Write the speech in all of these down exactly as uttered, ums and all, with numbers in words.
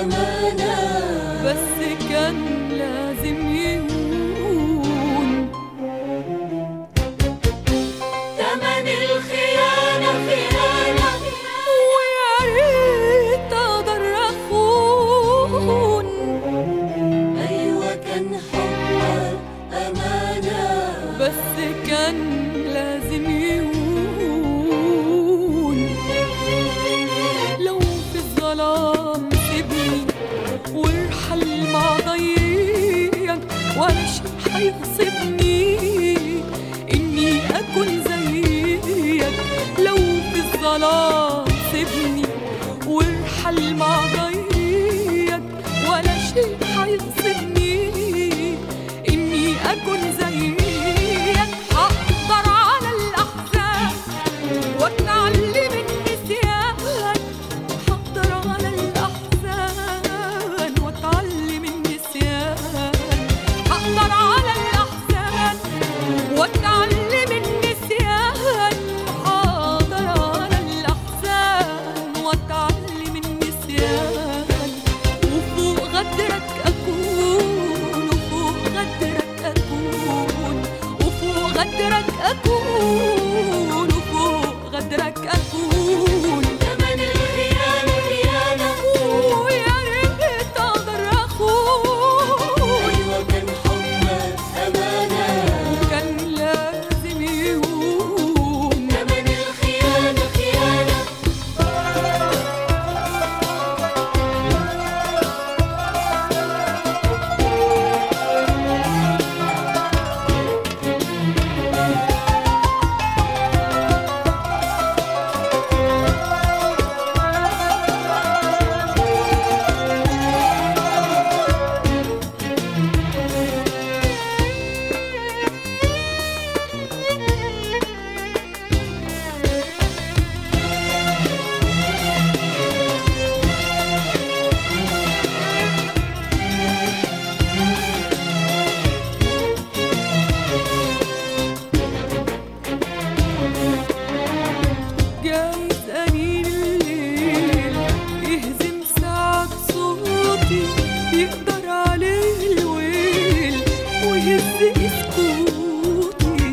أمانة، بس كان لازم يهون. تمن الخيانة خيانة، ويا ريت أقدر أخون. أيوة كان حبك أمانة، بس كان لازم يهون. لو في الظلام سيبني وارحل مع ضيق، ولا شي حيغصبني إني أكون زيك. لو في الظلام سيبني وارحل مع ضيق، ولا شي حيغصبني إني أكون زيك. هقدر على الأحزان وأتعلم النسيان، هقدر على الأحزان وأتعلم النسيان، هقدر على الأحزان وأتعلم النسيان، هقدر على الأحزان وأتعلم النسيان. وفوق غدرك أكون، وفوق غدرك أكون، وفوق غدرك أكون، وفوق غدرك أكون. تمن الخيانة خيانة، ويا ريت أقدر أخون. أيوة كان حبك أمانة، وكان لازم يهون. تمن الخيانة خيانة. جايز أنين الليل يهزم ساعة صوتي، يقدر عليه الويل ويهز سكوتي.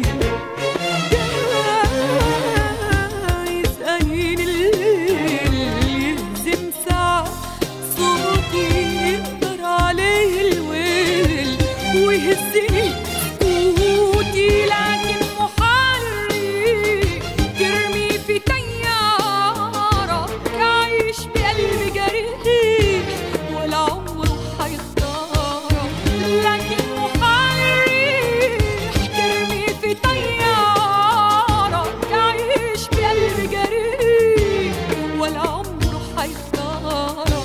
جايز أنين الليل يهزم ساعة صوتي، يقدر عليه الويل ويهز سكوتي. لكن محرك ترمي في طيارة يعيش بقلب جريح ولا عمره حيختاره. لكن محرك ترمي في طيارة يعيش بقلب جريح ولا عمره حيختاره.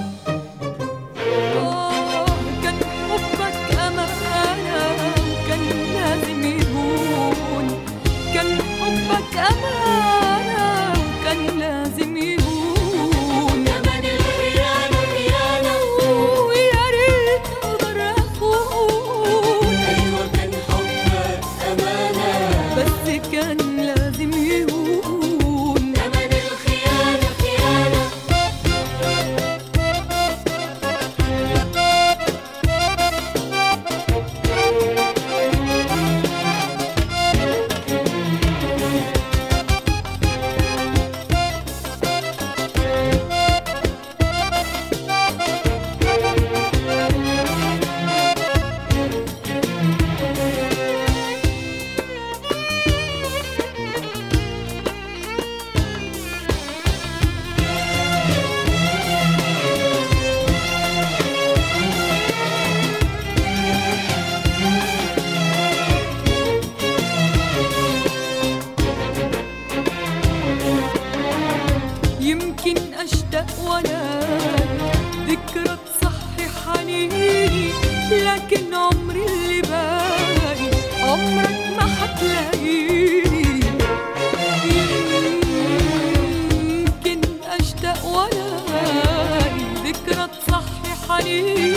آه كان حبك أمانة، وكان لازم يهون. كان حبك أمانة، وكان لازم يهون. تمن الخيانة خيانة، ويا ريت أقدر أخون. أيوة كان حبك أمانة، بس كان لازم يهون. تمن الخيانة خيانة. يمكن أشتاق ولا ذكرى تصحي حنيني، لكن عمري اللي باقي عمرك ما حتلاقيني. يمكن أشتاق ولا ذكرى تصحي حنيني،